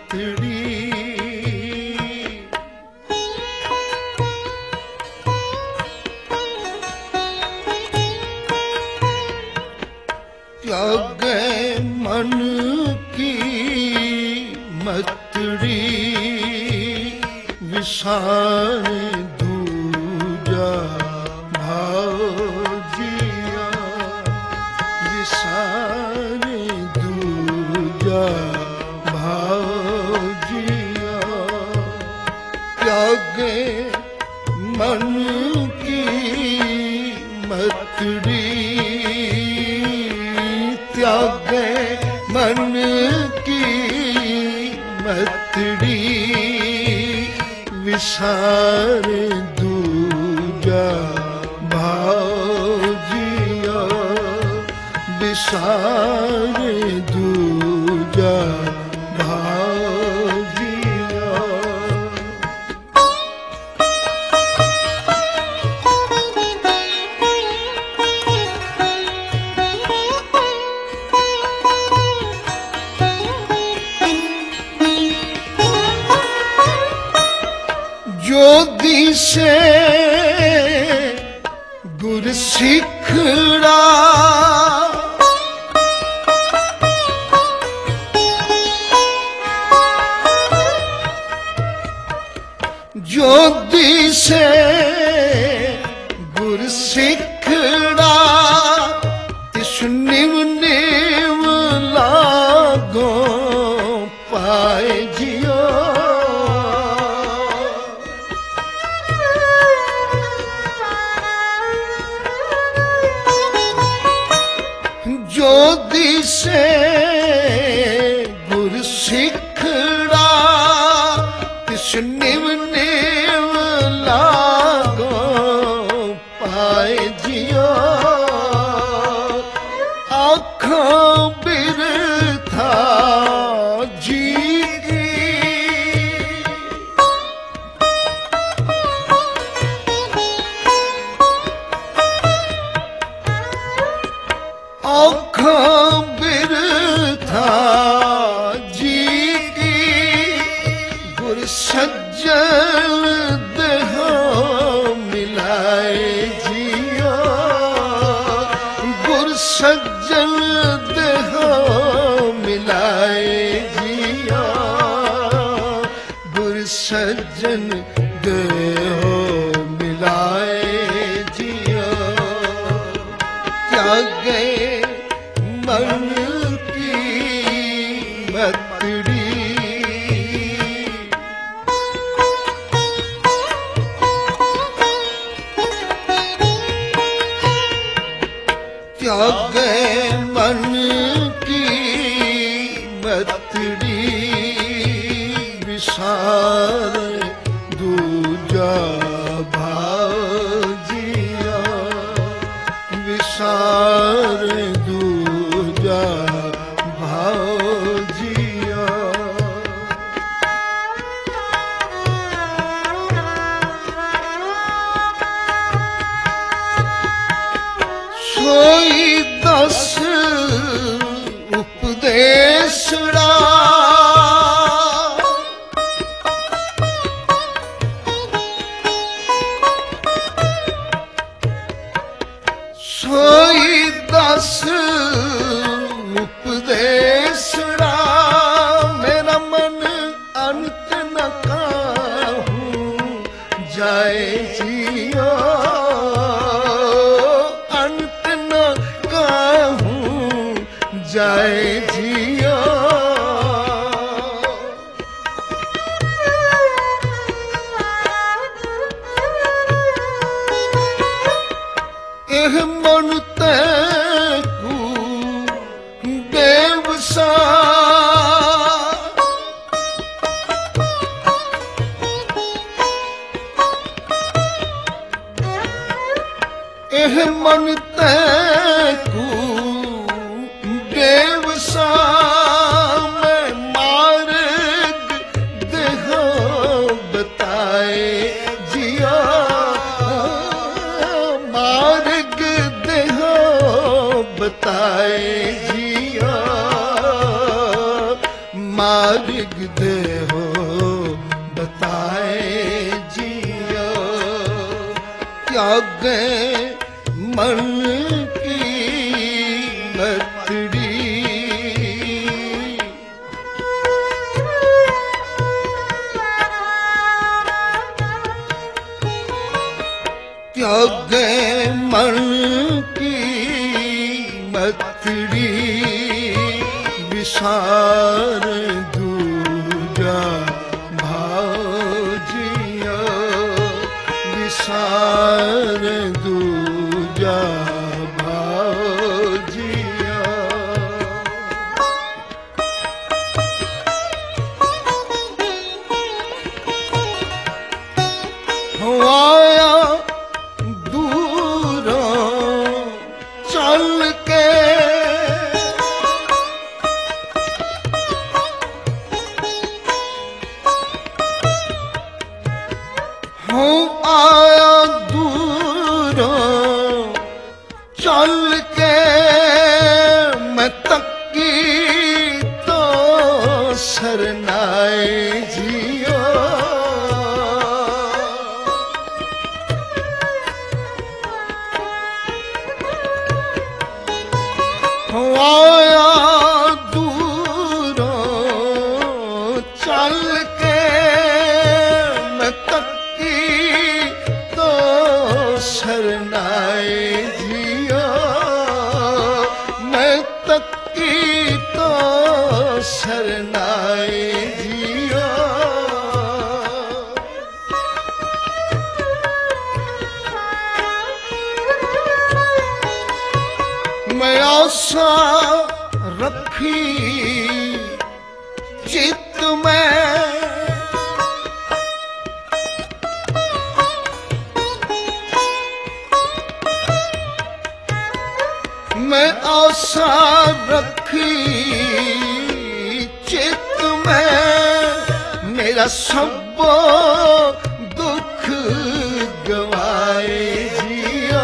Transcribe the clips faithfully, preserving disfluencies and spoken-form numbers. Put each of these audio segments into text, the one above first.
मथड़ी त्यागे मन की मथड़ी विसारे दूजा भाव जिया विसारे दूजा भाव जिया त्यागे मन की मथड़ी त्यागे मन की मथड़ी विसारे दूजा भाव जिया विसारे दूजा भाव जिया। जो दिसे गुर सिखड़ा जो दिसे गुर सिखड़ा तिस निव निव लागो पाए जियो। जो दिसे गुर सिखड़ा तिस निव निव लागो पाए जियो। आँखों बिरथा जी आँखों बिरथा जी की गुर सज्जन देहो मिलाए जियो। गुर सज्जन देहो मिलाए जियो। गुर सज्जन देहो मिलाए जियो। त्यागे मन की मथड़ी त्यागे मन की मथड़ी विसारे दूजा भाव जिया विसारे दूजा भाव जिया। सोई दस उपदेशड़ा सोई दस उपदेशड़ा मेरा मन अंत न कहूं जाए जियो। अंत न कहूं जाए जियो। एह मन तैकू बेवसा एह मन तैकू बेवसा मैं मार्ग देहो बताए जिया। मार्ग देहो बताए जिया। मार्ग देहो बताए जियो, त्यागे मन की लतड़ी, त्यागे मन की मतड़ी, विसार दूजा भाव जियो, विसार दूजा भाव जियो। हो आया दूरों चल के, हो आया दूरों चल के, मैं तकी तो सरनाए जियो, हो आया दूरों चल के, मैं तकी तो सरनाए जियो, मैं तकी तो सरनाए जियो। मैं आशा रखी चित्त में, मैं आशा रखी चित्त में, मेरा सब दुख गवाए जियो,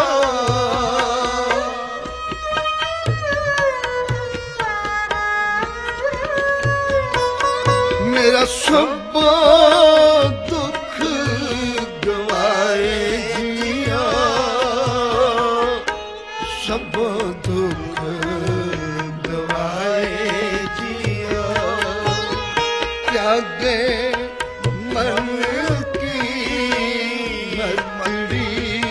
मेरा सब दुख गवाए जियो, सब दुख गवाए जियो, त्यागे मन की लतड़ी,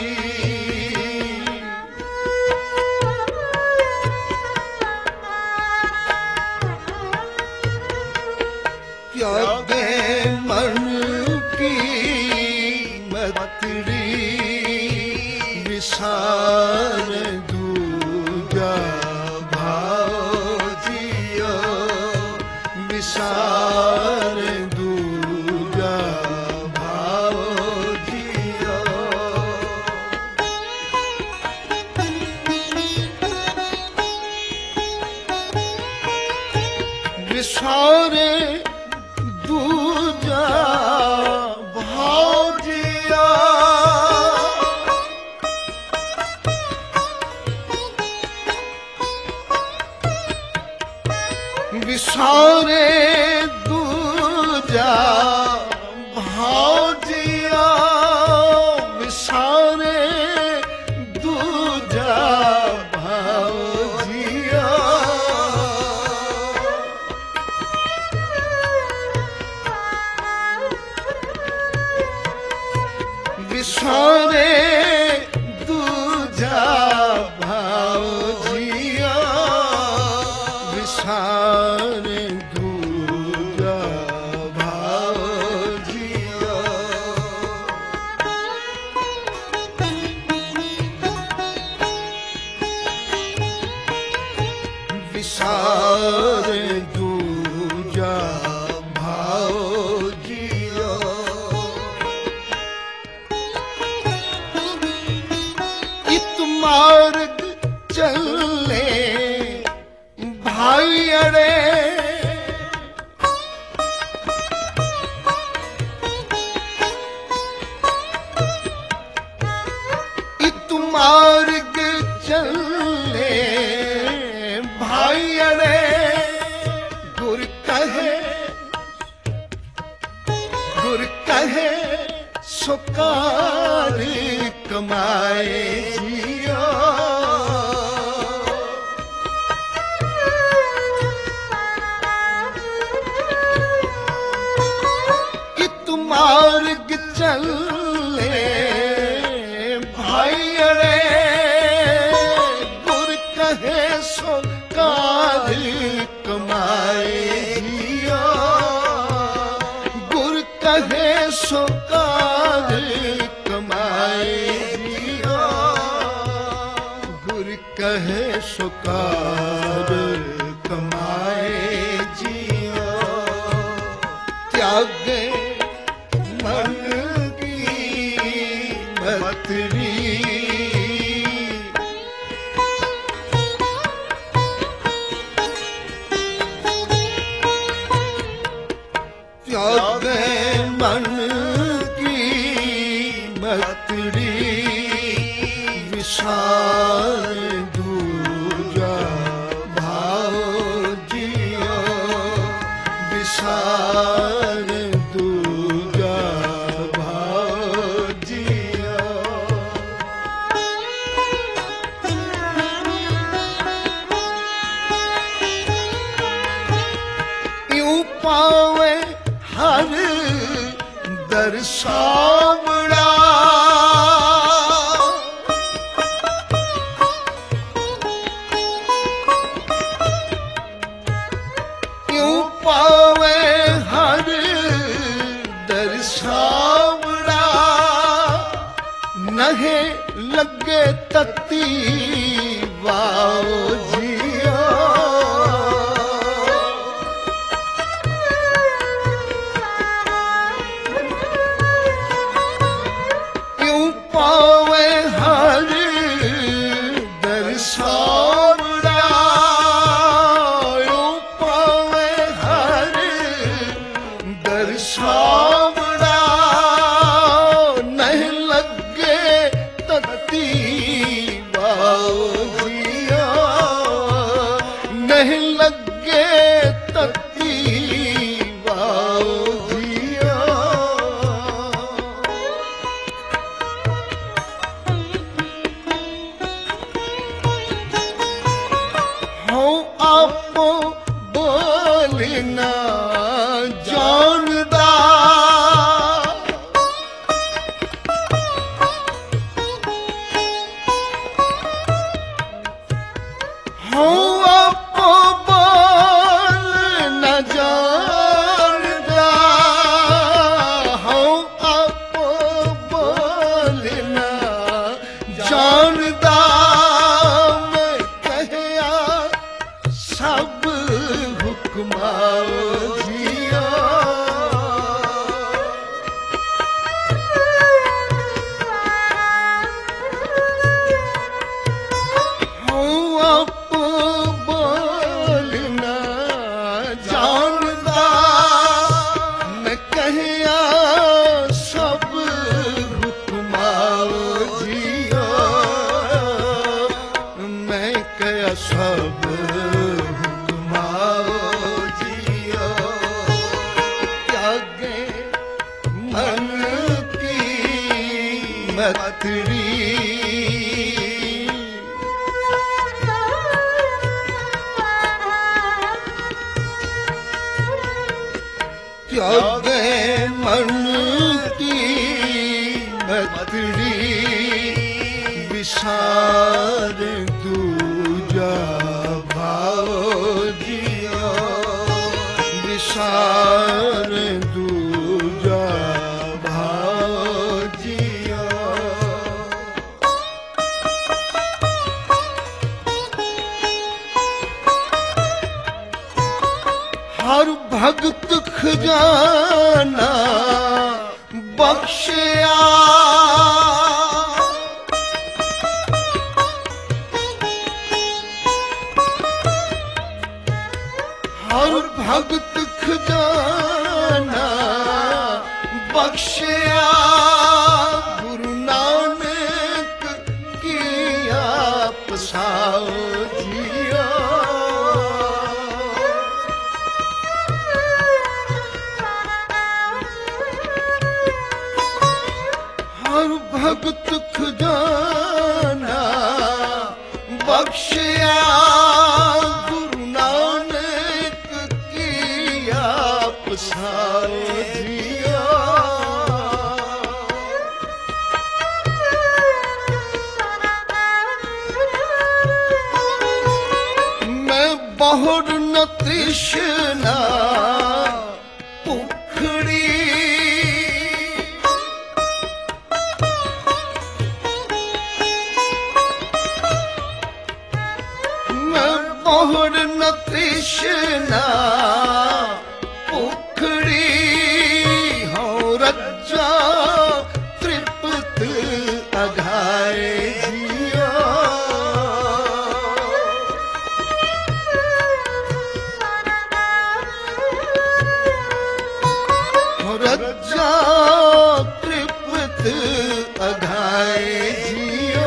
त्यागे मन की मतड़ी, विसार दूजा भाव जियो, विसार दूजा भाव जियो। विसारे दूजा भाव जिया, विसारे दूजा भाव जिया, विसारे दूजा भाव जिया, विसारे दूजा भाव जिया, विसारे दूजा भाव जिया। विसारे दूजा भाव जिया, ਗੁਰ ਕਹੇ ਸੋ ਕਾਰ ਕਮਾਏ ਜੀਓ। ਇਤ ਮਾਰਗ ਚੱਲੇ ਭਾਈ ਅਰੇ ਗੁਰ ਕਹੇ ਸੋ ਕਾਰ ਕਮਾਏ ਜੀਓ। ਗੁਰ ਕਹੇ ਸੋ ਕਾਰ ਕਮਾਏ ਜੀਓ। ਗੁਰ ਕਹੇ ਸੋ ਕਾਰ ਕਮਾਏ ਜੀਓ। ਤਿਆਗੇ ਮਨ ਕੀ ਮਤਰੀ ਤਿਆਗੇ ਮਨ ਕੀ ਮਤਰੀ ਵਿਸਾਰ ਦੂਜਾ ਭਾਉ ਜੀਓ। ਵਿਸਾਰ ਦੂਜਾ ਭਾਉ ਜੀਓ। ਇਉ ਪਾਵੇ ਹਰ ਦਰਸਾਵੜਾ। ਇਉ ਪਾਵੇ ਹਰ ਦਰਸਾਵੜਾ। ਨਹੇ ਲੱਗੇ ਤਤੀ ਵਾਓ ਜੀਓ। ਪਾਵੇ ਹਰ ਦਰਸਾਵੜਾ। ਇਉ ਪਾਵੇ ਹਰ ਦਰਸਾਵੜਾ। ਨਹੀਂ ਲੱਗੇ ਤਤੀ ਵਾਓ ਜੀਓ। ਨਹੀਂ ਲੱਗੇ ਤਤੀ ਵਾਓ ਜੀਓ। ਆਪੋ ਬੋਲਣਾ ਜਾਣਦਾ। ਹਉ ਆਪੋ ਬੋਲਣਾ ਜਾਣਦਾ। ਹਉ ਆਪੋ ਬੋਲਣਾ ਜਾਣਦਾ। ਮੈਂ ਕਹਿਆ ਸਭ ਹੁਕਮਾਓ ਜੀਓ। ਹਉ ਆਪੋ ਬੋਲਣਾ ਜਾਣਦਾ। ਮੈਂ ਕਹਿਆ ਸਭ ਹੁਕਮਾਓ ਜੀਓ। ਮੈਂ ਕਹਿਆ ਸਭ ਹੁਕਮਾਓ ਜੀਓ। ਤਿਆਗੇ ਮਨ ਕੀ ਮਤਰੀ ਤਿਆਗੇ ਮਨ ਕੀ ਮਤਰੀ ਵਿਸਾਰ ਦੂਜਾ ਭਾਉ ਜੀਓ। ਵਿਸਾਰ ਦੂਜਾ ਭਾਉ ਜੀਓ। ਹਰ ਭਗਤ ਖਜ਼ਾਨਾ ਬਖਸ਼ਿਆ। ਹਰ ਭਗਤ ਖਜ਼ਾਨਾ ਬਖਸ਼ਿਆ। ਗੁਰੂ ਨਾਨਕ ਕੀ ਆਪ ਸਾਓ ਜੀਓ। ਭਗਤ ਖਜ਼ਾਨਾ ਬਖਸ਼ਿਆ ਗੁਰੂ ਨਾਨਕ ਕੀ ਆਪ ਸਾਜਿਆ। ਮੈਂ ਬਹੁੜ ਨ ਤ੍ਰਿਸ਼ਨਾ ਭੁਖੜੀ ਬਹੁੜ ਨ ਤ੍ਰਿਸ਼ਨਾ ਭੁਖੜੀ ਹਉ ਰੱਜਾ ਤ੍ਰਿਪਤ ਅਘਾਏ ਜੀਆ। ਹਉ ਰੱਜਾ ਤ੍ਰਿਪਤ ਅਘਾਏ ਜੀਆ।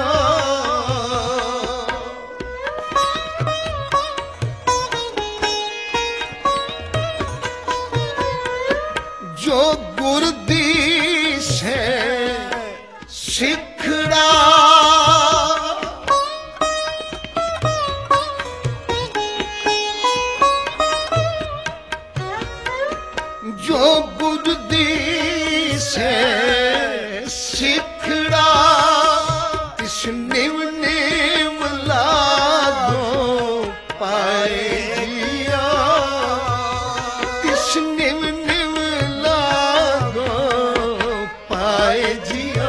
ਜੋ ਗੁਰ ਦੀ ਸੇ ਸਿਖੜਾ ਜੋ ਗੁਰ ਦੀ ਸੇ ਸਿਖੜਾ ਤਿਸ ਨਿਵ ਨਿਵ ਲਾਗੋ ਪਾਏ ਜੀਆ। ਤਿਸ ਨਿਵ ਨਿਵ ਲਾਗੋ ਪਾਏ ਜੀਆ।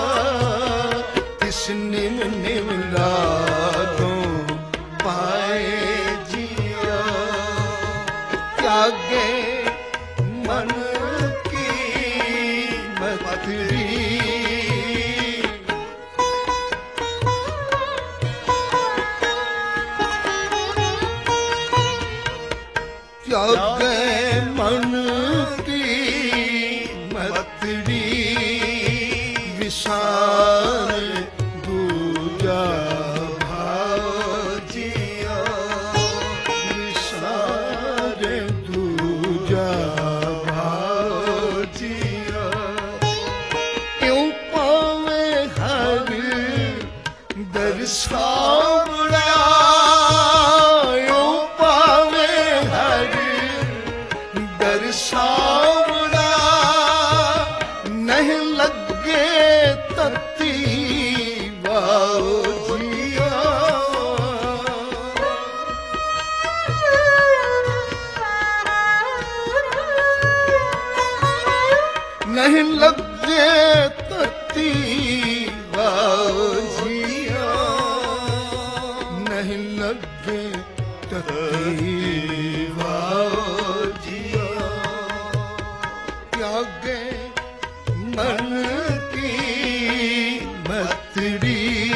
ਤਿਸ ਨਿਵ ਨਿਵ ਲਾਗੋ ਪਾਏ ਜੀਆ। ਤਿਆਗੇ ਮਨ ਕੀ ਮਤਰੀ ਤਿਆਗੇ ਮਨ ਕੀ ਮਤਰੀ ਵਿਸਾਰ ਦੂਜਾ ਭਾਉ ਜੀਆ। ਵਿਸਾਰ ਦੂਜਾ ਭਾਉ ਜੀਆ। ਇਉ ਪਾਵੇ ਹਰ ਦਰਸਾਵੜਾ ਇਉ ਪਾਵੇ ਹਰ ਦਰਸਾਵੜਾ ਨਹੀਂ ਲੱਗੇ ਤਤੀ ਵਾਉ ਜੀਆ। ਨਹੀਂ ਲੱਗੇ ਤਤੀ ਵਾਉ ਜੀਆ। ਨਹੀਂ ਲੱਗੇ ਤਤੀ ਵਾਉ ਜੀਆ। ਤਿਆਗੇ ਮਨ ਕੀ ਮਤੜੀ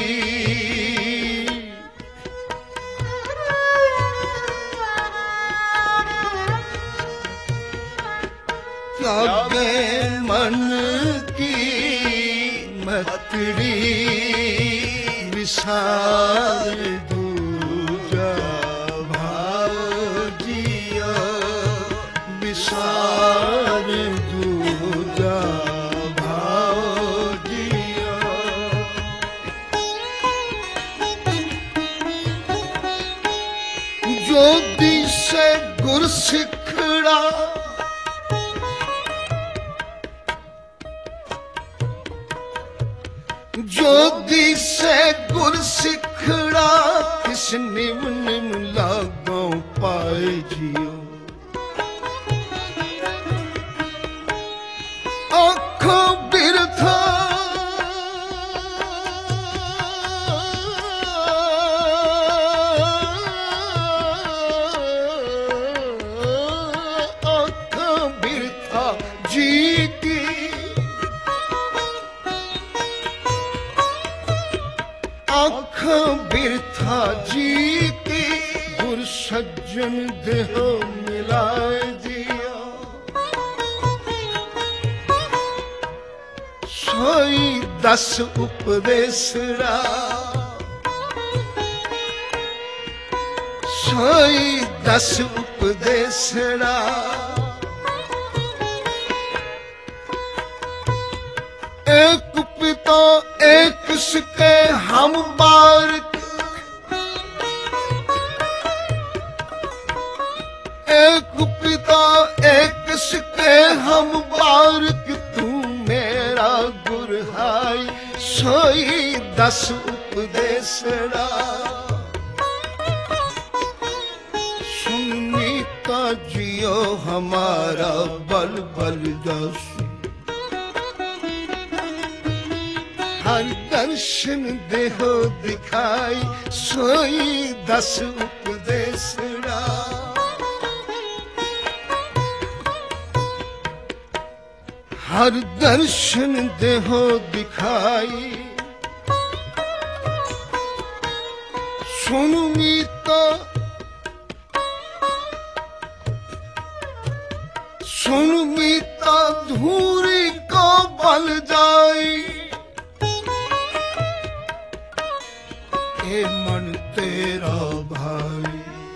ਤਿਆਗੇ ਮਨ ਕੀ ਮਤੜੀ ਵਿਸਾਰ ਦੂਜਾ ਭਾਉ ਜੀਆ। ਵਿਸਾਰ ਦੂਜਾ ਭਾਉ ਜੀਆ। ਜੋ ਦਿਸੇ ਗੁਰ ਸਿਖੜਾ ਜੋ ਦਿਸੇ ਗੁਰ ਸਿਖੜਾ ਕਿਸ ਨਿਵ ਨਿਵ ਲਾਗੋਂ ਪਾਏ ਜੀਓ। ਅੱਖੋਂ ਬਿਰਥਾ ਅੱਖੋਂ ਬਿਰਥਾ ਜੀ ਕੀ ਅੱਖ ਬਿਰਥਾ ਜੀਤੀ ਗੁਰ ਸੱਜਣ ਦੇਹ ਮਿਲਾਏ ਜੀਆ। ਸੋਈ ਦਸ ਉਪਦੇਸਰਾ ਸੋਈ ਦਸ ਉਪਦੇਸਰਾ ਇੱਕ ਪਿਤਾ सिके हम बारक, एक पिता एक सिके हम बारक, तू मेरा गुरहाई सोई दस उपदेसड़ा। सुननी का जियो हमारा बल बल दस, हर दर्शन देहो दिखाई सोई दस उपदेसड़ा। हर दर्शन देहो दिखाई, सुन मीता सुन मीता धूरी को बल जाई, ए मन तेरा भाई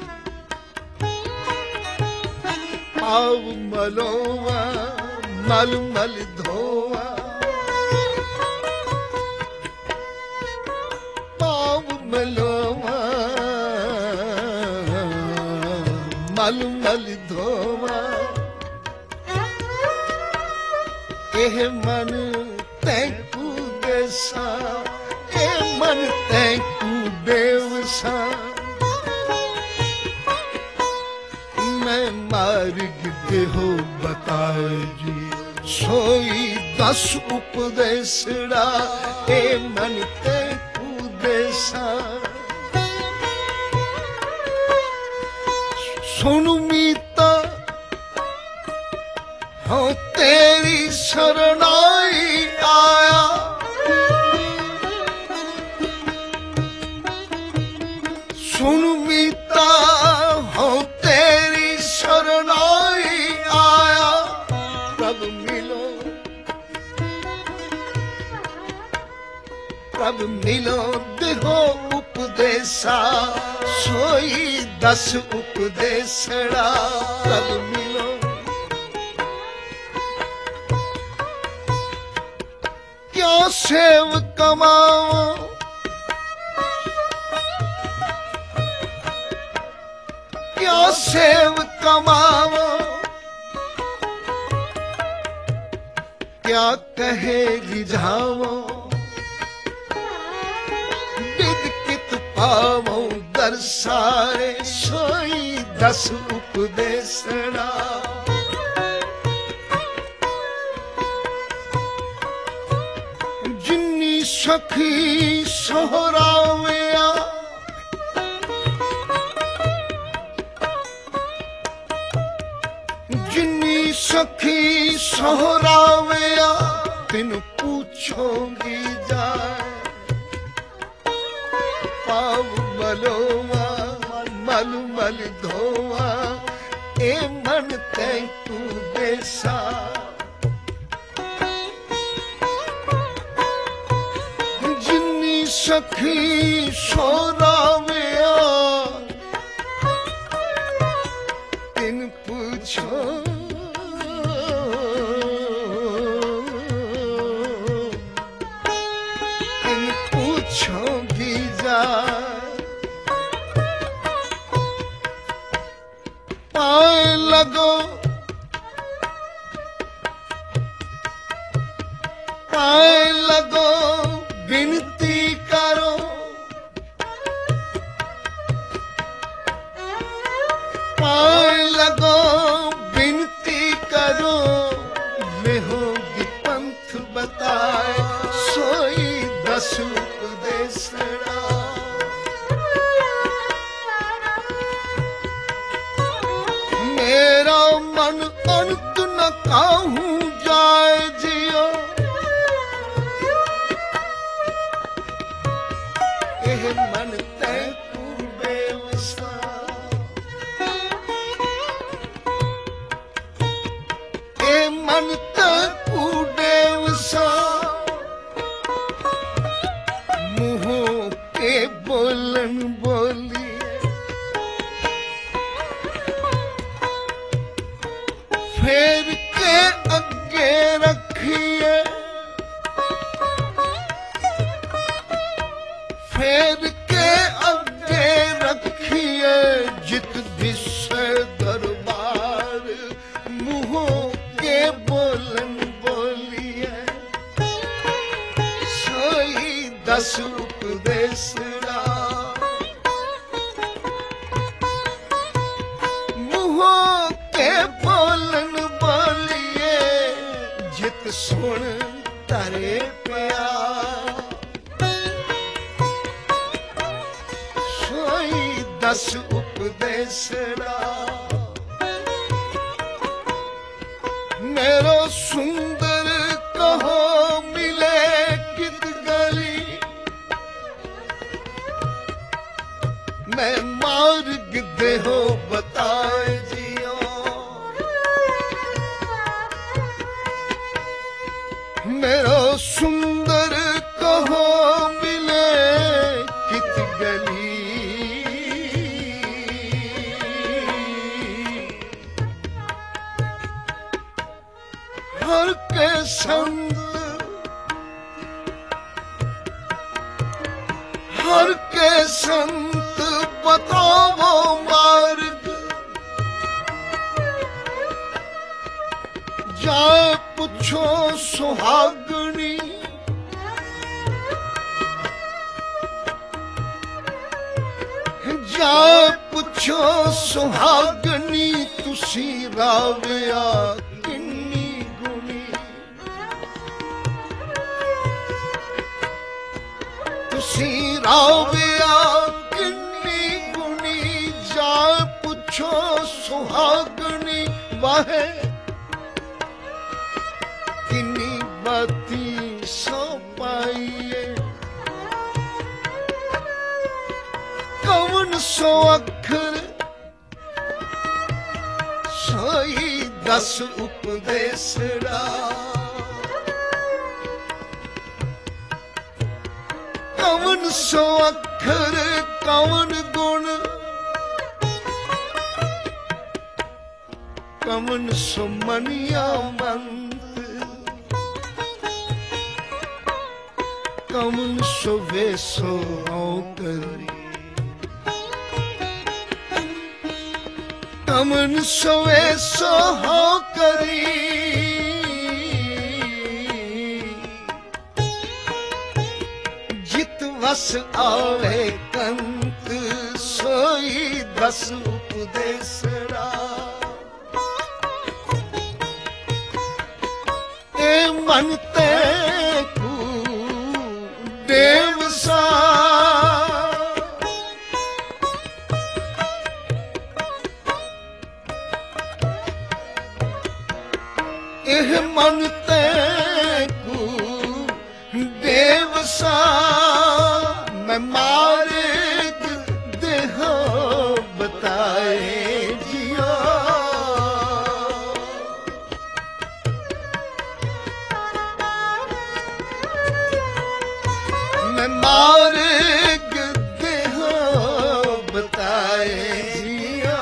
पाव मलोवा मल मल धोवा, पाव मलोवा मल मल धोवा। एह मन तैकू देसा, ए मन तैकू देवसा, मैं मार्ग देहो बताए जी सोई दस उपदेसड़ा। ए मन तैकू देसा, सुन मीता हो तेरी शरणाई आया, सुन मीता हो तेरी शरणाई आया। प्रभु मिलो प्रभु मिलो देहो उपदेसा सोई दस उपदेसड़ा। प्रभु मिलो क्या सेव कमाओ, क्या सेव कमाओ, क्या कहे रिझाओ, विद कित पावो दर्शाए सोई दस उपदेसड़ा। जिन्नी सखी सोहरावया, जिन्नी सखी सोहरावया, तिन पूछोगी जाए पाव मलोवा मल मल धोवा। ए मन तैकू देसा, जिन्नी सखी सोहरावया, तिन पूछो तिन पूछोगी जा। पाए लगो पाए लगो विनती करो, पाए लगो विनती करो, लेहोगी पंथ बताए सोई दस उपदेसड़ा। मेरा मन अंत न काहूं जाए जियो, एह मन तैकू बेवसा, ए मन तैकू बेवसा। मुँहों के बोलन बोली, फेर के अगे रखिए, दस उपदेसड़ा मुँहों के बोलन बोलिए जित सुन तारे प्यार सोई दस उपदेसड़ा मेरो सुंदर कहो मिले कित गली मैं मार्ग देहो बताए जियो मेरो सुंदर कहो मिले कित गली हर के संत हर के संत बताओ मार्ग जाए पूछो सुहागनी जाए पूछो सुहागनी तुसी राविया तुसी राविया किन्नी गुनी जाए पूछो सुहागनी वाहे किन्नी बाती सो पाइए कौन सो अखर सोई दस उपदेसड़ा कौन सो अखर कौन गुण कौन सो मनिया मंत कौन सो वेसो करी कौन सो वेसो हो करी बस आवे कंत सोई दस उपदेसड़ा ए मनते को देव सा एह मनते को देव सा मैं मार्ग देहो बताए जियो मैं मार्ग देहो बताए जियो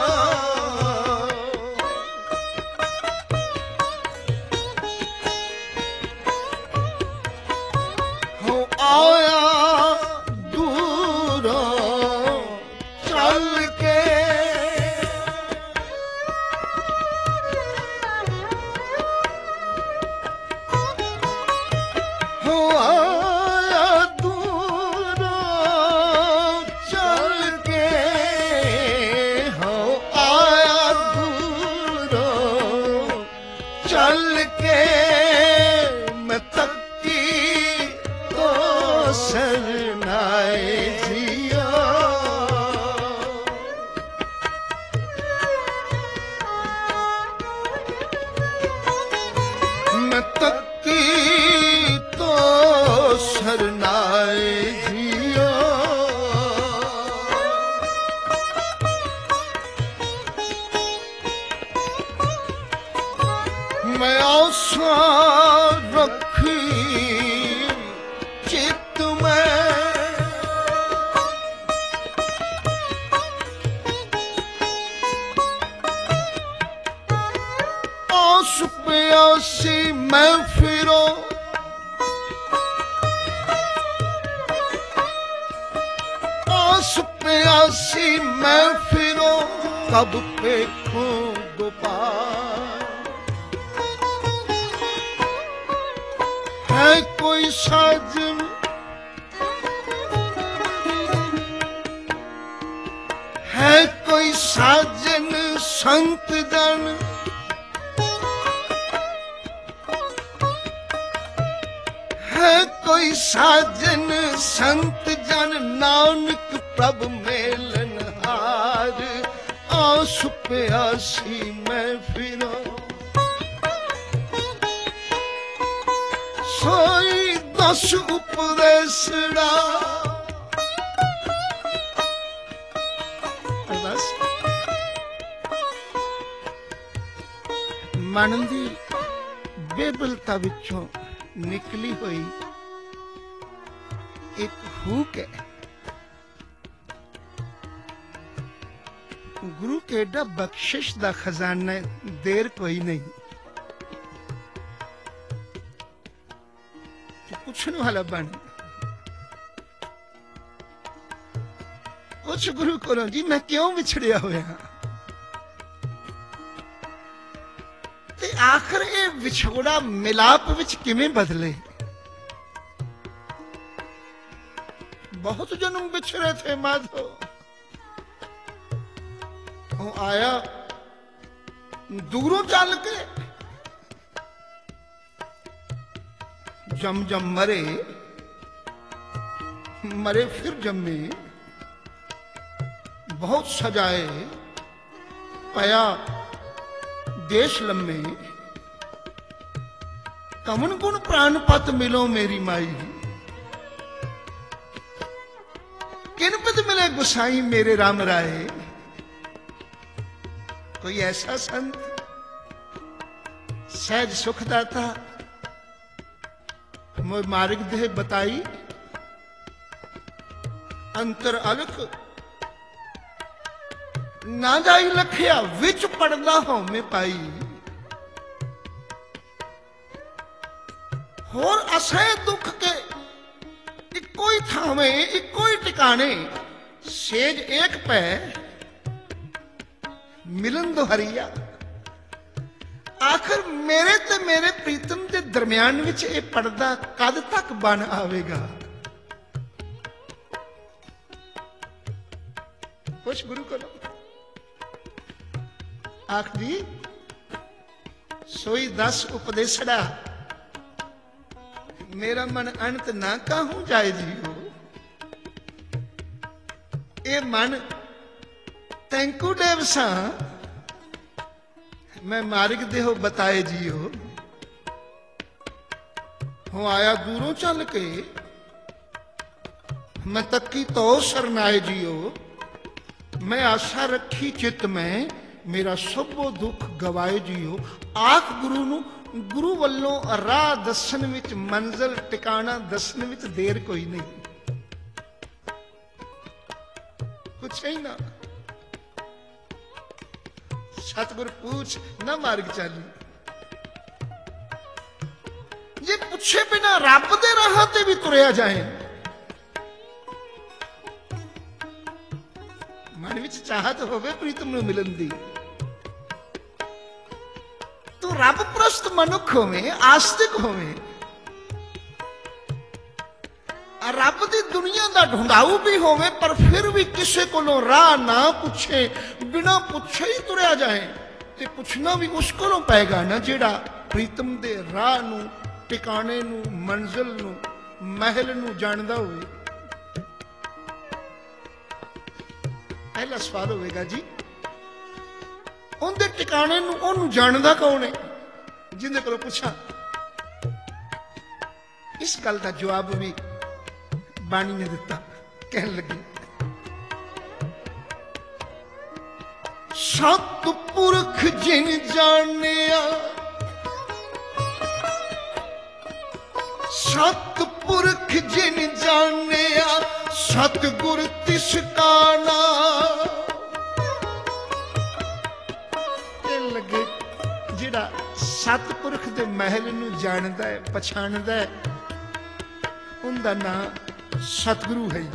हो आया चल के मैं तकी तो सरनाए जिया मैं तकी तो सरनाए जिया मैं आशा रखी चित में आस पे आसी मैं फिरो आस पे आसी मैं फिरो कब पे खो गोपाल है कोई साजन संत जन है कोई साजन संत जन नानक प्रभ मेलन हार आस प्यासी मैं फिरो सोई दस उपदेशड़ा मन दी बेबलता विचों निकली हुई एक हुक है। गुरु के एडा बख्शिश दा खजाना देर कोई नहीं। पूछने वाला बन कुछ गुरु को जी मैं क्यों विछड़िया होया ते आखिर ये विछोड़ा मिलाप विच किवें बदले। बहुत जन्म बिछड़े थे माधो वो आया दूरों चल के जम जम मरे मरे फिर जमे बहुत सजाए पाया देश लम्मे कमन गुण प्राण पत मिलो मेरी माई किन पद मिले गुसाई मेरे राम राय। कोई ऐसा संत सहज सुखदाता मोय मार्ग दे बताई अंतर अलख ना जाई लखिया विच पड़दा हो में पाई। होर असह दुख के इको ही थावे इको ही टिकाने सेज एक पै मिलन दो हरिया। आखिर मेरे ते मेरे प्रीतम के दरम्यान विच ये पर्दा कद तक बन आवेगा। कुछ गुरु को आख जी सोई दस उपदेशड़ा मेरा मन अंत ना कहूं जाए जियो। ये मन तैंकू देव सा मैं मार्ग देहो बताए जियो। हो आया दूरों चल के मैं तकी तो शरनाए जियो। मैं आशा रखी चित में मेरा सबो दुख गवाए जियो। आख गुरु नु गुरु वल्लों राह दसन विच मंजिल टिकाना दसन विच देर कोई नहीं। कुछ ही ना सतगुर पूछ न मार्ग चाली जे पूछे बिना रब दे राह ते भी तुरया जाए। मन विच चाहत होवे प्रीतम नूं मिलन दी तू रब प्रस्त मनुख होवे आस्तिक होवे रब दी दुनिया दा ढूंढाऊ भी होवे पर फिर भी किसी कोलों राह ना पूछे बिना पूछे ही तुरया जाए ते पूछना भी उस कोलों पेगा ना जेड़ा प्रीतम दे राह नू टिकाने नू मंजिल नू महल नू जानदा होवे। पहला सवाल होगा जी उनके टिकाने नू ओनू जानदा कौन है जिंदे कोलों पूछा। इस गल का जवाब भी बाणी ने दिता कहन लगी सतपुरख जिन जानिया सतपुरख जिन जानिया सतगुर तिसका नाम। लगे जिहड़ा सतपुरख दे महल नू जानदा है पछाणदा है उनदा नाम सतगुरु है।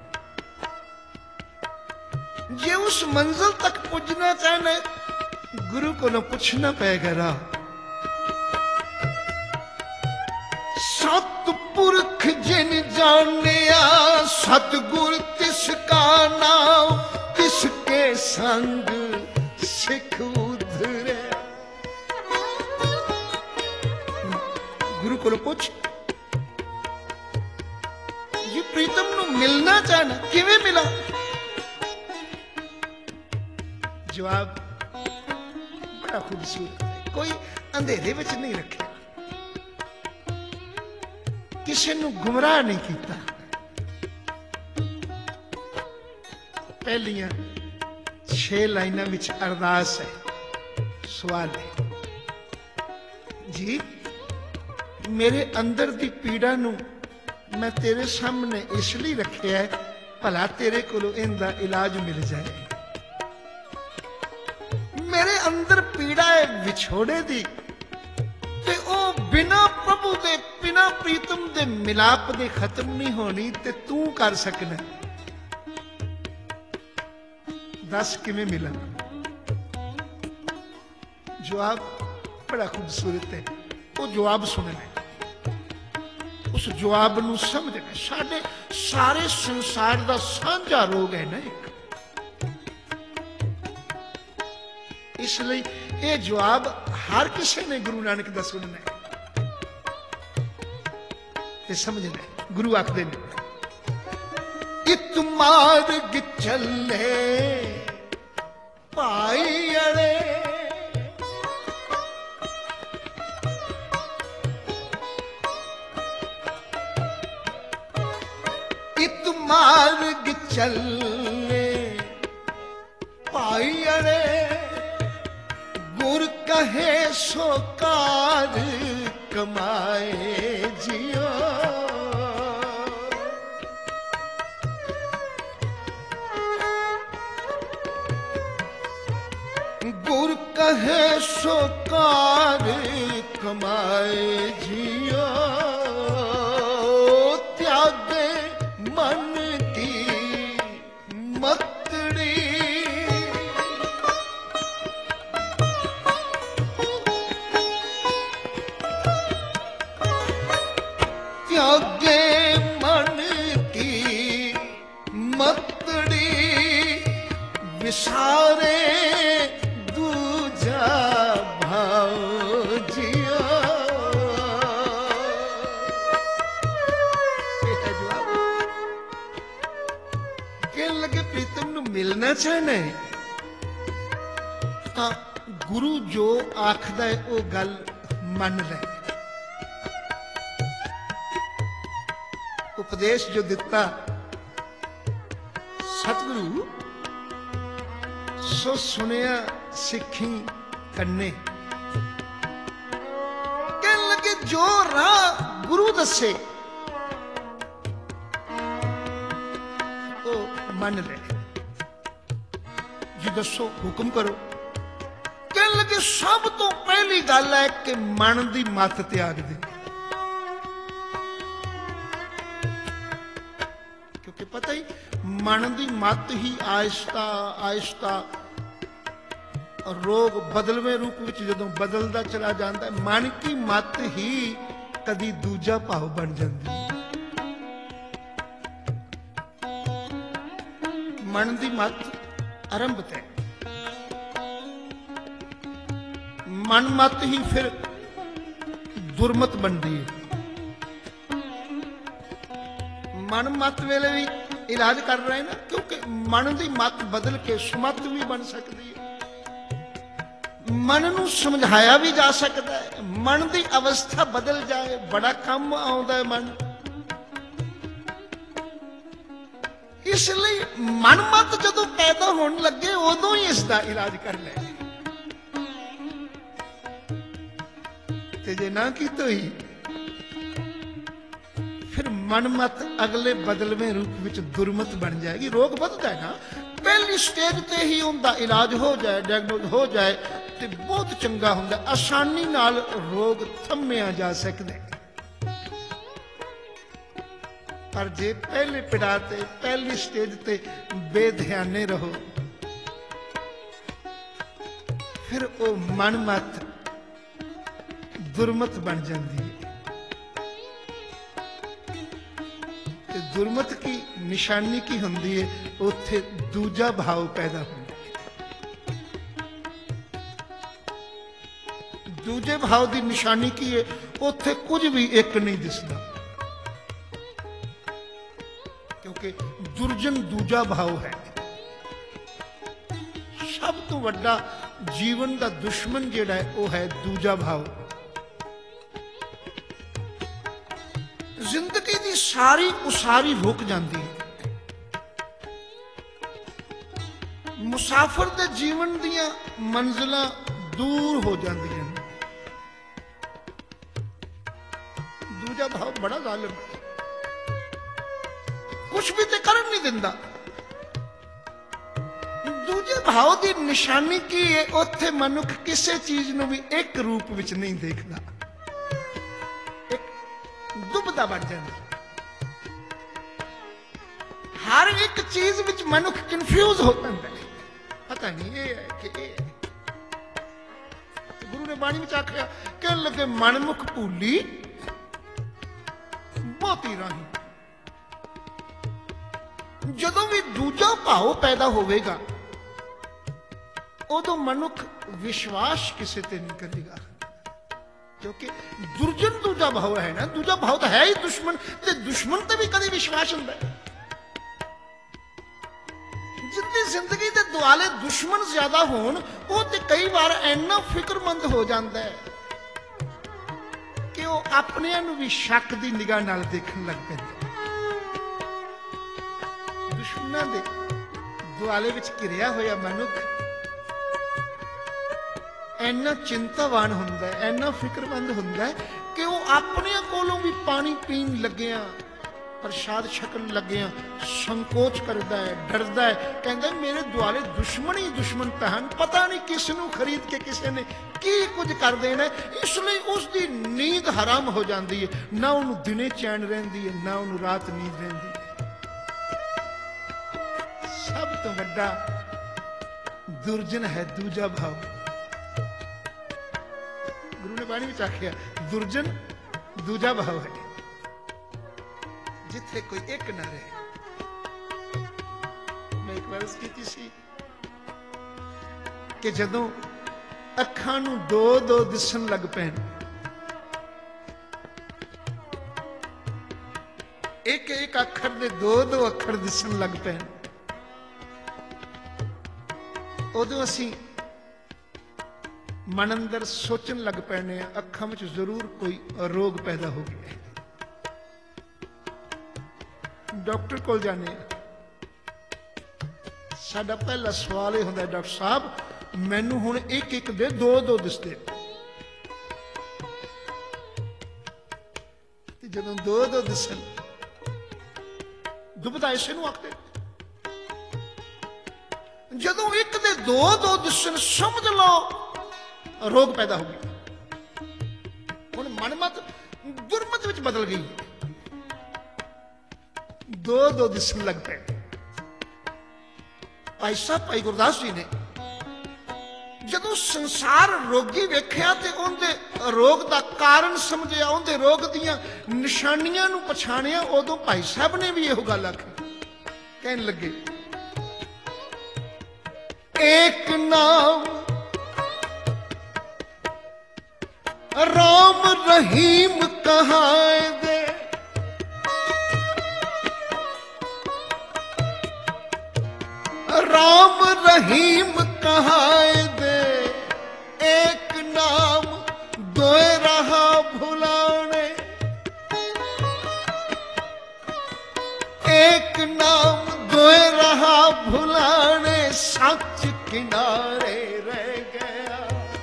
जे उस मंजिल तक पुजना चाहना गुरु को न पूछना पेगा राह। सतपुरख जिन जानिया सतगुर तिसका नाम तिसके संग सिख उधरे। गुरु को पूछ जी प्रीतम नू मिलना चाहना किवें मिला? जवाब बड़ा खूबसूरत है, कोई अंधेरे विच नहीं रखे, किसी नू गुमराह नहीं किया। पहलियां छे लाइनां विच अरदास है, सवाल है जी मेरे अंदर दी पीड़ा नू मैं तेरे सामने इसलिए रखिया है भला तेरे कोलों इनका इलाज मिल जाए। मेरे अंदर पीड़ा है विछोड़े दी ते ओ बिना प्रभु दे बिना प्रीतम दे मिलाप दे खत्म नहीं होनी, ते तू कर सकना। दस किवें मिला? जवाब बड़ा खूबसूरत है, वो जवाब सुनना, उस जवाब नू समझना। साडे सारे संसार दा सांझा रोग है ना एक, इसलिए ये जवाब हर किसी ने गुरु नानक दा सुनना है ते समझना है। गुरु आखदे ने इत मार्ग चले भाई अड़े, इत मार्ग चले भाई अड़े, गुर कहे सो कार कमाए जियो। गुर कहे सो कार कमाए जियो, त्यागे मन की मतड़ी, त्यागे मन की मतड़ी, विसारे दूजा भाव जियो। कहने लगे प्रीतम नू मिलना चाहना है हाँ गुरु जो आखदा है वो गल मन ले। उपदेश जो दिता सतगुरु सो सुनिया सिखी करने। कहने लगे जो राह गुरु दसे ओ मन ले जी, दसो हुक्म करो। कहने लगे सब तो पहली गल है कि मन की मत त्याग दे, क्योंकि पता ही मन की मत ही आहिस्ता आहिस्ता रोग बदलवें रूप में जो बदलता चला जाता है, मन की मत ही कदी दूजा भाव बन जाती है। मन की मत आरंभ है, मन मत ही फिर दुर्मत बनती है। मन मत वेले भी इलाज कर रहे हैं ना, क्योंकि मन की मत बदल के सुमत भी बन सकती है। मन नू समझाया भी जा सकता है, मन की अवस्था बदल जाए, बड़ा कम आउंदा है मन। इसलिए मन मत जदों पैदा होने लगे उदों ही इसका इलाज कर ले, ते जे ना की तो ही फिर मन मत अगले बदलवें रूप में दुर्मत बन जाएगी। रोग बढ़ता है ना, पहली स्टेज ते ही उनका इलाज हो जाए, डायग्नोज हो जाए तो बहुत चंगा होंदा, आसानी नाल रोग थम्मिया जा सकते। पर जे पहले पड़ाव ते पहली स्टेज ते बेध्याने रहो, फिर वो मन मत दुर्मत बन जाती है। दुर्मत की निशानी की होंदी है, उत्थे दूजा भाव पैदा होंदा। ਦੂਜੇ ਭਾਵ ਦੀ ਨਿਸ਼ਾਨੀ ਕੀ ਹੈ? ਉੱਥੇ ਕੁਝ ਵੀ ਇੱਕ ਨਹੀਂ ਦਿਸਦਾ, ਕਿਉਂਕਿ ਦੁਰਜਨ ਦੂਜਾ ਭਾਵ ਹੈ। ਸਭ ਤੋਂ ਵੱਡਾ ਜੀਵਨ ਦਾ ਦੁਸ਼ਮਣ ਜਿਹੜਾ ਹੈ ਉਹ ਹੈ ਦੂਜਾ ਭਾਵ। ਜ਼ਿੰਦਗੀ ਦੀ ਸਾਰੀ ਉਸਾਰੀ ਰੁਕ ਜਾਂਦੀ ਹੈ। ਮੁਸਾਫਰ ਦੇ ਜੀਵਨ ਦੀਆਂ ਮੰਜ਼ਿਲਾਂ ਦੂਰ ਹੋ ਜਾਂਦੀਆਂ ਨੇ। ਦੂਜਾ ਭਾਵ ਬੜਾ ਜ਼ਾਲਿਮ ਹੈ, ਕੁਛ ਵੀ ਤੇ ਕਰਨ ਨਹੀਂ ਦਿੰਦਾ। ਦੂਜੇ ਭਾਵ ਦੀ ਨਿਸ਼ਾਨੀ ਕੀ ਹੈ? ਉੱਥੇ ਮਨੁੱਖ ਕਿਸੇ ਚੀਜ਼ ਨੂੰ ਵੀ ਇੱਕ ਰੂਪ ਵਿੱਚ ਨਹੀਂ ਦੇਖਦਾ, ਇੱਕ ਦੁਬਦਾ ਬਣ ਜਾਂਦਾ। ਹਰ ਇੱਕ ਚੀਜ਼ ਵਿੱਚ ਮਨੁੱਖ ਕਨਫਿਊਜ਼ ਹੋ ਜਾਂਦਾ ਹੈ, ਪਤਾ ਨਹੀਂ ਇਹ ਹੈ ਕਿ ਇਹ ਹੈ। ਗੁਰੂ ਨੇ ਬਾਣੀ ਵਿੱਚ ਆਖਿਆ, ਕਹਿਣ ਲੱਗੇ ਮਨਮੁਖ ਭੂਲੀ ਬਹੁਤੀ ਰਾਹੀਂ। ਜਦੋਂ ਵੀ ਦੂਜਾ ਭਾਵ ਪੈਦਾ ਹੋਵੇਗਾ ਉਦੋਂ ਮਨੁੱਖ ਵਿਸ਼ਵਾਸ ਕਿਸੇ ਤੇ ਨਹੀਂ ਕਰੇਗਾ, ਕਿਉਂਕਿ ਦੁਰਜਨ ਦੂਜਾ ਭਾਵ ਹੈ ਨਾ। ਦੂਜਾ ਭਾਵ ਤਾਂ ਹੈ ਹੀ ਦੁਸ਼ਮਣ, ਤੇ ਦੁਸ਼ਮਣ ਤੇ ਵੀ ਕਦੇ ਵਿਸ਼ਵਾਸ ਹੁੰਦਾ ਹੈ। ਜਿੰਨੀ ਜ਼ਿੰਦਗੀ ਦੇ ਦੁਆਲੇ ਦੁਸ਼ਮਣ ਜ਼ਿਆਦਾ ਹੋਣ, ਉਹ ਤੇ ਕਈ ਵਾਰ ਇੰਨਾ ਫਿਕਰਮੰਦ ਹੋ ਜਾਂਦਾ ਹੈ ਕਿ ਉਹ ਆਪਣਿਆਂ ਨੂੰ ਵੀ ਸ਼ੱਕ ਦੀ ਨਿਗਾਹ ਨਾਲ ਦੇਖਣ ਲੱਗ ਪੈਂਦਾ। ਦੁਸ਼ਮਣਾਂ ਦੇ ਦੁਆਲੇ ਵਿੱਚ ਘਿਰਿਆ ਹੋਇਆ ਮਨੁੱਖ ਇੰਨਾ ਚਿੰਤਾਵਾਨ ਹੁੰਦਾ ਹੈ, ਇੰਨਾ ਫਿਕਰਮੰਦ ਹੁੰਦਾ ਹੈ ਕਿ ਉਹ ਆਪਣਿਆਂ ਕੋਲੋਂ ਵੀ ਪਾਣੀ ਪੀਣ ਲੱਗਿਆਂ, ਪ੍ਰਸ਼ਾਦ ਛਕਣ ਲੱਗਿਆਂ ਸੰਕੋਚ ਕਰਦਾ ਹੈ, ਡਰਦਾ ਹੈ, ਕਹਿੰਦਾ ਮੇਰੇ ਦੁਆਲੇ ਦੁਸ਼ਮਣ ਹੀ ਦੁਸ਼ਮਣ ਤਾਂ ਹਨ, ਪਤਾ ਨਹੀਂ ਕਿਸ ਨੂੰ ਖਰੀਦ ਕੇ ਕਿਸੇ ਨੇ ਕੀ ਕੁਝ ਕਰ ਦੇਣਾ। ਇਸ ਲਈ ਉਸ ਦੀ ਨੀਂਦ ਹਰਾਮ ਹੋ ਜਾਂਦੀ ਹੈ, ਨਾ ਉਹਨੂੰ ਦਿਨੇ ਚੈਨ ਰਹਿੰਦੀ ਹੈ, ਨਾ ਉਹਨੂੰ ਰਾਤ ਨੀਂਦ ਰਹਿੰਦੀ ਹੈ। ਸਭ ਤੋਂ ਵੱਡਾ ਦੁਰਜਨ ਹੈ ਦੂਜਾ ਭਾਵ। ਗੁਰੂ ਨੇ ਬਾਣੀ ਵਿੱਚ ਆਖਿਆ, ਦੁਰਜਨ ਦੂਜਾ ਭਾਵ ਹੈ, ਜਿੱਥੇ ਕੋਈ ਇੱਕ ਨਾ ਰਹੇ। ਮੈਂ ਇੱਕ ਵਾਰ ਉਸ ਕੀਤੀ ਸੀ ਕਿ ਜਦੋਂ ਅੱਖਾਂ ਨੂੰ ਦੋ ਦੋ ਦਿਸਣ ਲੱਗ ਪੈਣ, ਇੱਕ ਇੱਕ ਅੱਖਰ ਦੇ ਦੋ ਦੋ ਅੱਖਰ ਦਿਸਣ ਲੱਗ ਪੈਣ, ਉਦੋਂ ਅਸੀਂ ਮਨ ਅੰਦਰ ਸੋਚਣ ਲੱਗ ਪੈਣੇ ਆ, ਅੱਖਾਂ ਵਿੱਚ ਜ਼ਰੂਰ ਕੋਈ ਰੋਗ ਪੈਦਾ ਹੋ ਗਿਆ। ਡਾਕਟਰ ਕੋਲ ਜਾਂਦੇ ਆ, ਸਾਡਾ ਪਹਿਲਾ ਸਵਾਲ ਇਹ ਹੁੰਦਾ, ਡਾਕਟਰ ਸਾਹਿਬ ਮੈਨੂੰ ਹੁਣ ਇੱਕ ਇੱਕ ਦੇ ਦੋ ਦੋ ਦਿਸਦੇ। ਤੇ ਜਦੋਂ ਦੋ ਦੋ ਦਿਸਣ, ਦੁਬਦਾ ਇਸੇ ਨੂੰ ਆਖਦੇ। ਜਦੋਂ ਇੱਕ ਦੇ ਦੋ ਦੋ ਦਿਸਣ, ਸਮਝ ਲਓ ਰੋਗ ਪੈਦਾ ਹੋ ਗਿਆ। ਹੁਣ ਮਨਮਤ ਦੁਰਮਤ ਵਿੱਚ ਬਦਲ ਗਈ, ਦੋ ਦੋ ਦਿਸਣ ਲੱਗ ਪਏ। ਭਾਈ ਸਾਹਿਬ ਭਾਈ ਗੁਰਦਾਸ ਜੀ ਨੇ ਜਦੋਂ ਸੰਸਾਰ ਰੋਗੀ ਵੇਖਿਆ ਤੇ ਉਹਦੇ ਰੋਗ ਦਾ ਕਾਰਨ ਸਮਝਿਆ, ਉਹਦੇ ਰੋਗ ਦੀਆਂ ਨਿਸ਼ਾਨੀਆਂ ਨੂੰ ਪਛਾਣਿਆ, ਉਦੋਂ ਭਾਈ ਸਾਹਿਬ ਨੇ ਵੀ ਇਹੋ ਗੱਲ ਆਖੀ। ਕਹਿਣ ਲੱਗੇ, ਏਕ ਨਾਮ ਰਾਮ ਰਹੀਮ ਕਹਾਏ ਦੇ, राम रहीम कहाए दे, एक नाम दोए रहा भुलाने, एक नाम दोए रहा भुलाने, सच किनारे रह गया,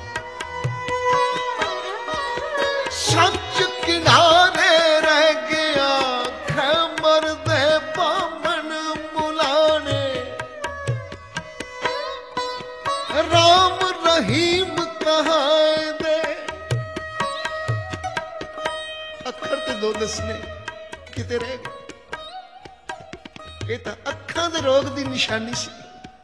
सच किनारे रह गया, खैमर दे बामन बुलाने, राम रहीम कहाए दे। अखर ते दो दसने किते रह गए। ये तो अखां दे रोग दी निशानी सी।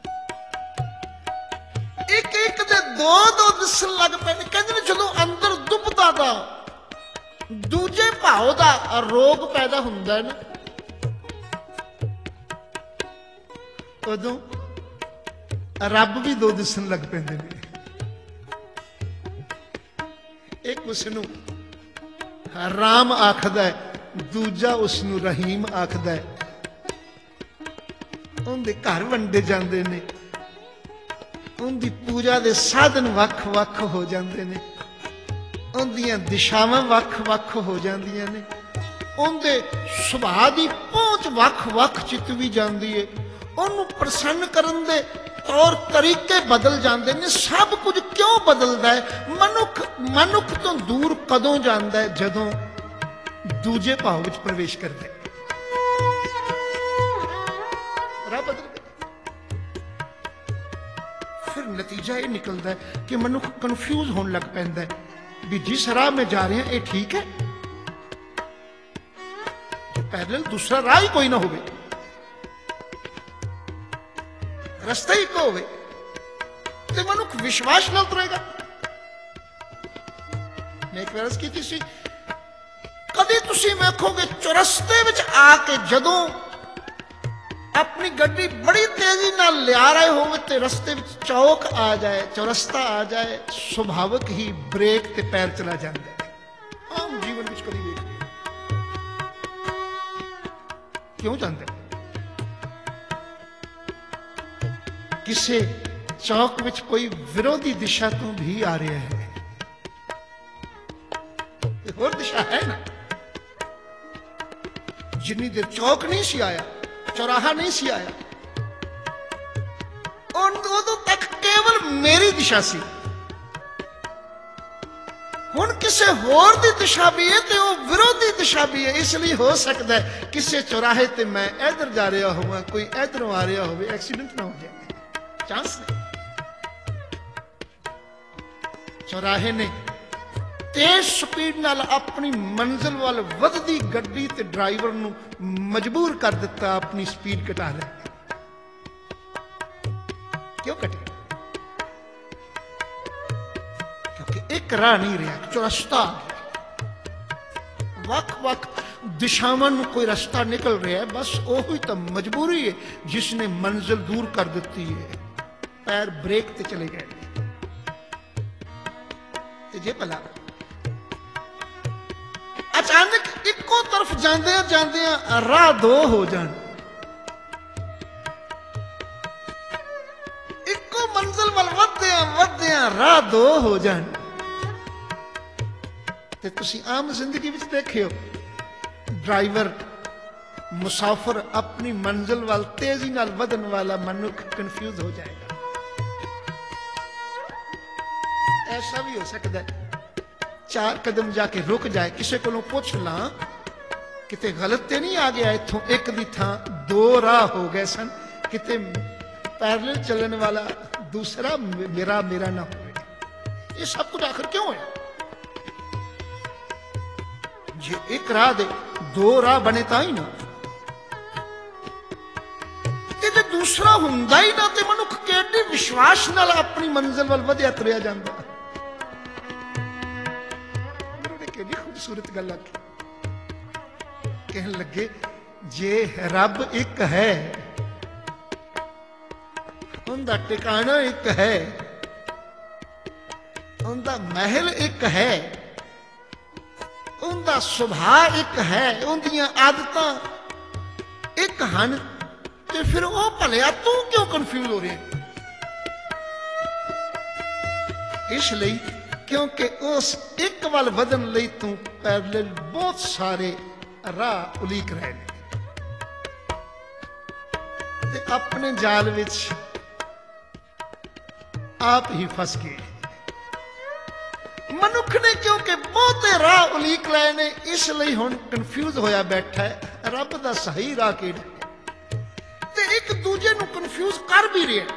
एक एक दे दो दो दिसन लग पे। कहंदे जदों अंदर दुबदा दा दूजे भाव दा रोग पैदा हुंदा है ना, उदों रब भी दो दिसन लग पैंदे ने। उसनूं राम आखदा है, दूजा उसनूं रहीम आखदा है। उनके घर वंडे जाते ने, उनकी पूजा के साधन वख वख हो जाते हैं, उनदियां दिशावां वख वख हो जांदियां ने, उनके सुभाਅ की पहुँच वख वख चित भी जाती है, उन्होंने प्रसन्न करन दे तौर तरीके बदल जाते हैं। सब कुछ क्यों बदलता है? मनुख मनुख तो दूर कदों जाता है? जदों दूजे भाव विच प्रवेश करता है। राह बदल फिर नतीजा ये निकलता है कि मनुख कन्फ्यूज होने लग पैंदा है भी जिस राह में जा रहे हैं ये ठीक है, पैरेलल दूसरा राह ही कोई ना हो, रस्ता ही को होवे ते मनुख विश्वास नाल तुरेगा। मैं एक बार की सी, कदी तुसी वेखोगे चौरस्ते विच आके जदों अपनी गड्डी बड़ी तेजी नाल लिया रहे हो ते रस्ते विच चौक आ जाए, चौरस्ता आ जाए, सुभाविक ही ब्रेक ते पैर चला जाता है। आम जीवन विच कदी वेख क्यों जाता है? किसी चौक विच कोई विरोधी दिशा तो भी आ रहा है, होर दिशा है ना। जिन्नी देर चौक नहीं सी आया, चौराहा नहीं सी आया, और उदों तक केवल मेरी दिशा सी। हुण किसी होर दी दिशा भी है तो विरोधी दिशा भी है, इसलिए हो सकता है किसी चौराहे ते मैं इधर जा रहा होवां, कोई इधरों आ रहा हो, एक्सीडेंट ना हो जाए, चांस नहीं। चौराहे ने तेज स्पीड नाल अपनी मंजिल वाल वधदी गड्डी ते ड्राइवर नूं मजबूर कर दिता अपनी स्पीड घटा ले। क्यों घटी? क्योंकि एक राह नहीं रहा, चौरस्ता वख वख दिशावां नूं कोई रास्ता निकल रहा है, बस ओही तो मजबूरी है जिसने मंजिल दूर कर दी है। पैर ब्रेक ते चले गए ते जे भला अचानक इको तरफ जांदे जांदे राह दो हो जान, इको मंजिल वाल वधदे वधदे राह दो हो जान, ते तुसी आम जिंदगी विच देखियो ड्राइवर मुसाफिर अपनी मंजिल वाल तेजी नाल वधन वाला मनुख कंफ्यूज हो जाएगा। ऐसा भी हो सकता है चार कदम जाके रुक जाए, किसी को पूछ ला किते गलत तो नहीं आ गया, इथों एक दी थां दो राह हो गए सन, किते पैरेलल चलने वाला दूसरा मेरा मेरा ना हो। ये सब कुछ आखिर क्यों है? जे एक राह दे दो राह बने ता ही ना, ते दूसरा हुंदा ही ना ते मनुख केडी विश्वास नाल अपनी मंजिल वाल वधिया तुरिया जांदा। खूबसूरत गल आखी, कहन लगे जे रब एक है, उनका टिकाना एक है, उनका महल एक है, उनका सुभाव एक है, उनदियां आदतां एक हन, ते फिर वो भलिया तू क्यों कंफ्यूज हो रहे? इसलिए क्योंकि उस एक वाल वधन लई तू पैरेलल बहुत सारे राह उलीक रहे हैं ते अपने जाल विच आप ही फस गए। मनुख ने क्योंकि बहुते राह उलीक रहे ने, इसलिए हुण कंफ्यूज होया बैठा है रब दा सही राह किहड़ा ते एक दूजे नूं कंफ्यूज कर भी रहा।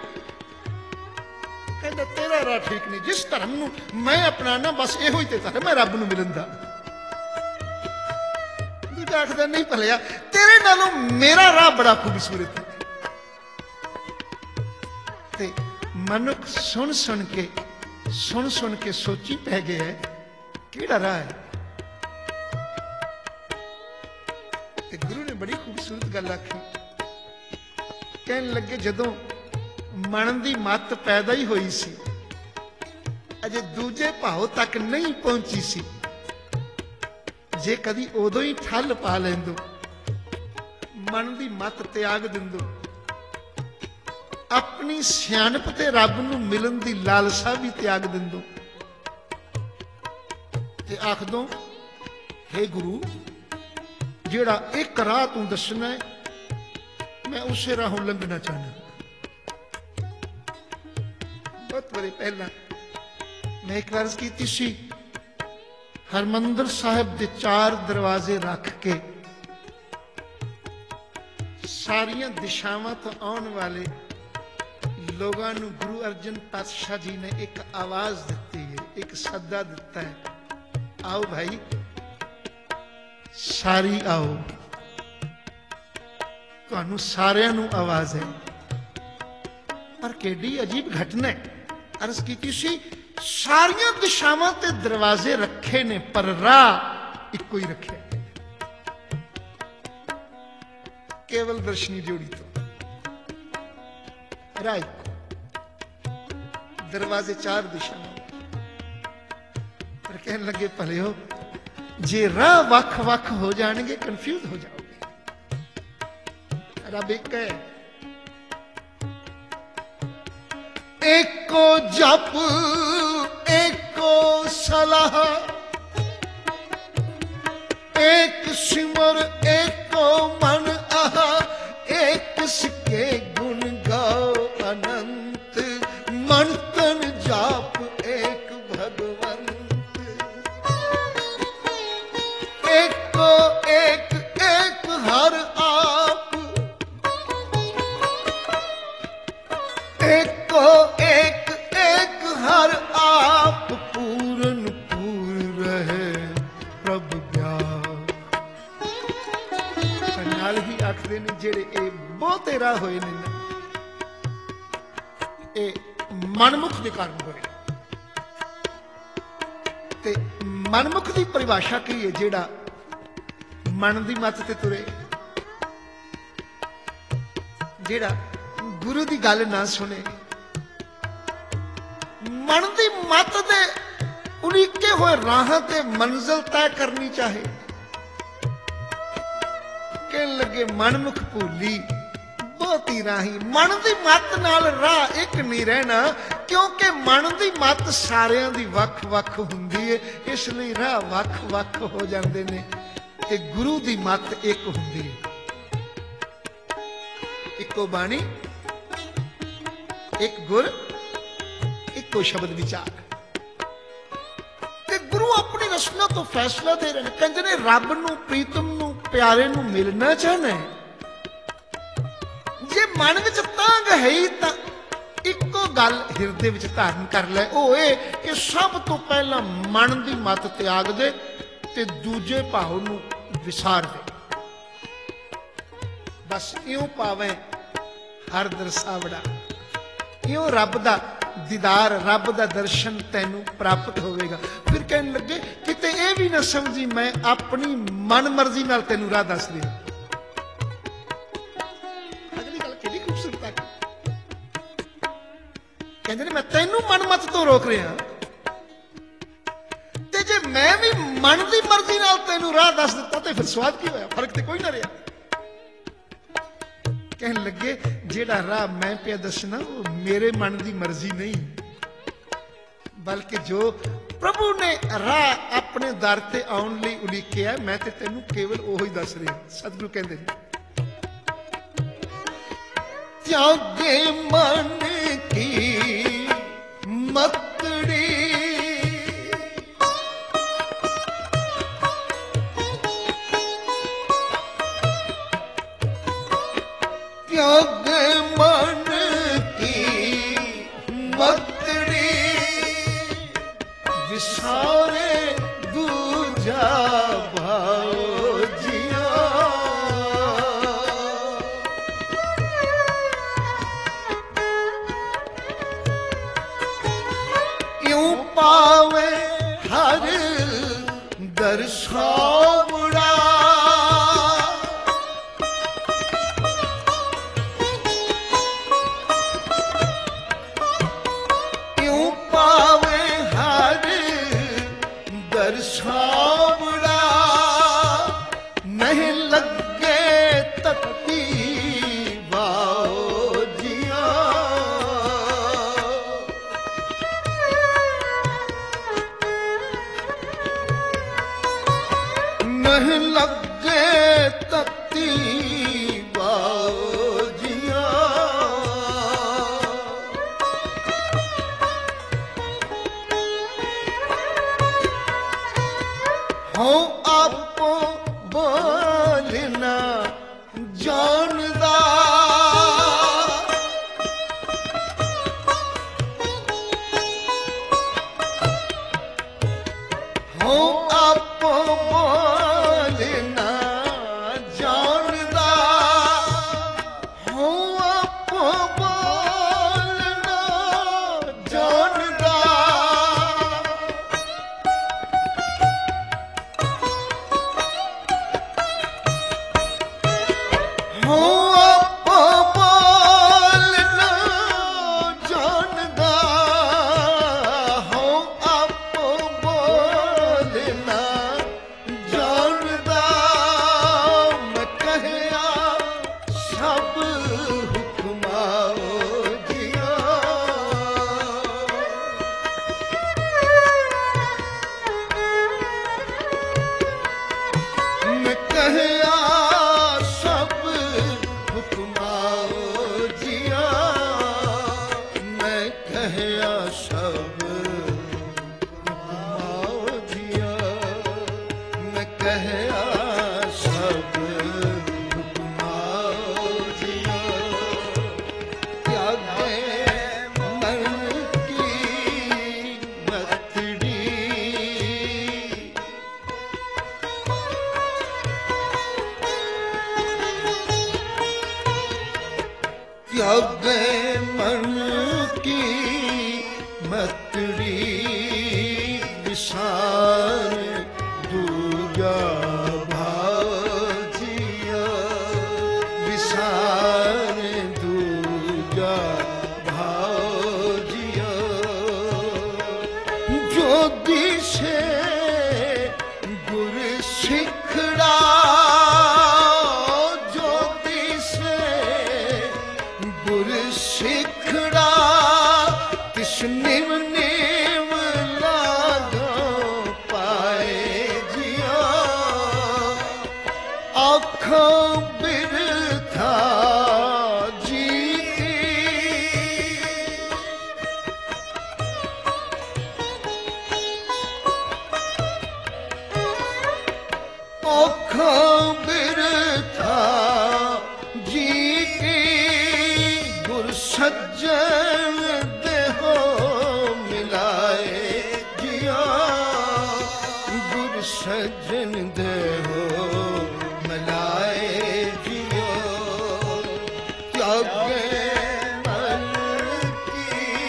कहता तेरा राह ठीक नहीं, जिस धर्म नूं मैं अपनाना बस इहो ही ते धर्म है रब नूं मिलन दा। दूजा आखदा नहीं भलिया तेरे नालों मेरा राह बड़ा खूबसूरत है। ते मनुख सुन सुन के सुन सुन के सोची पै गया है किहड़ा राह है। ते गुरु ने बड़ी खूबसूरत गल आखी, कहन लगे जदों मन की मत पैदा ही हुई सी, अजे दूजे भाव तक नहीं पहुंची सी, जे कदी उदों ही ठल पा लेंदो, मन की मत त्याग दिंदो, अपनी सियाणप ते रब नूं मिलन दी लालसा भी त्याग दिंदो ते आख दो, हे गुरु जेड़ा एक राह तू दसना है, मैं उसे राहों लंघना चाहना। बहुत बड़े पहला मैं एक अर्ज की सी, हरमंदिर साहिब दे चार दरवाजे रख के सारिया दिशावां तो आने वाले लोगों नूं गुरु अर्जन पातशाह जी ने एक आवाज दी है, एक सदा दिता है, आओ भाई सारी आओ, तुहानू सारियां नूं आवाज है। पर केडी अजीब घटना है, अर्ज की सी सारिया दिशावां ते दरवाजे रखे ने पर राह इको ही रखे, केवल दर्शनी जोड़ी तो राह इको, दरवाजे चार दिशावां। पर कहने लगे भले हो, जे राह वख वख हो जाएंगे कंफ्यूज हो जाओगे। रब एक है, एको जप एको सलाह, एक सिमर एको मन आहा, एक सिके गुण गाओ अनंत, मन तन जाप एक भगवंत, एको एक एक हर आप, एको एक एक हर आप, पूरन पूर रहे प्रभु व्याप। नाल ही आखदे ने जेड़े ए बहुते राह होए ने ए मनमुख दे कारण होए, ते मनमुख की परिभाषा की है, जेड़ा मन की मत ते तुरे, जेड़ा गुरु की गल ना सुने, मन की मत दे उड़ीके हुए राह ते मंजिल तय करनी चाहे। कहने लगे मनमुख भूली बहुती राही, मन की मत नाल राह एक नहीं रहना, क्योंकि मन की मत सारियां दी वख वख हुंदी है, इसलिए राह वख वख हो जाते ने, ते गुरु की मत एक हुंदी है। इको बाणी, एक गुर, इको शब्द विचार, ते गुरु अपनी रचना तो फैसला दे रहे हैं। कहते ने रब नूं प्रीतम नूं प्यारे नूं मिलना चाहना है, जे मन विच तांग है ही तां इको गल हिरदे विच धारण कर ले, ओ ए कि सब तो पहला मन की मत त्याग दे ते दूजे भाव नूं विसार दे। बस इउं पावे हर दरसावड़ा, इउं रब दा दीदार, रब दा दर्शन तैनू प्राप्त होवेगा। फिर कहने लगे किते ये भी ना समझी मैं अपनी मन मर्जी नाल तैनू राह दस दिया। अगली गल कितनी खूबसूरत है, कहते मैं तैनू मन मत तो रोक रहा, ते जे मैं भी मन की मर्जी नाल तैनू राह दस दिता तो फिर स्वाद की होया, फर्क तो कोई ना रहा। कहने लगे जेड़ा राह मैं पे दसना वो मेरे मन की मर्जी नहीं, बल्कि जो प्रभु ने राह अपने दर ते आउण लई उलीकिया, मैं ते तैनू केवल ओही दस रहा। सतगुरु कहंदे ने त्यागे मन की मतड़ी, त्यागे मन की मतड़ी, विसारे दूजा भाव जिया, यूं पावे हर दर्शावड़ा, यूं पावे मह लगे तती बाजिया हो आपो बोलना जानदा हो आपो बोलना जानदा हो आपो बोलना जानदा हो आपो बोलना जानदा हो आपो बोलना जानदा मैं कहया सब हुक्माओ जिया मैं कहया सब हुक्माओ जिया मैं कहया सब हुक्माओ जिया मैं कहया सब हुक्माओ जिया त्यागे मन की मतड़ी त्यागे मन की मतड़ी विसार दूजा भाजिया विसार दूजा भाजिया जो दिसे गुर सिखड़ा जो दिसे गुर सिखड़ा तिस निव निव लागो पाए जिया आँखों बिरथा जीती आँखों बिरथा जीती गुर सज्जन देहो मिलाए जिया गुर सज्जन देहो मिलाए जिया त्यागे मन की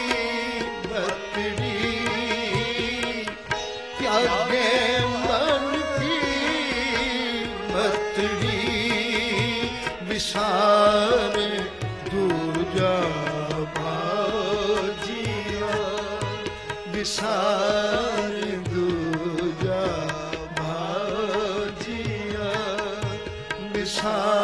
बतड़ी त्यागे मन की बतड़ी विसार दूजा भाजिया विसार दूजा भाजिया विसार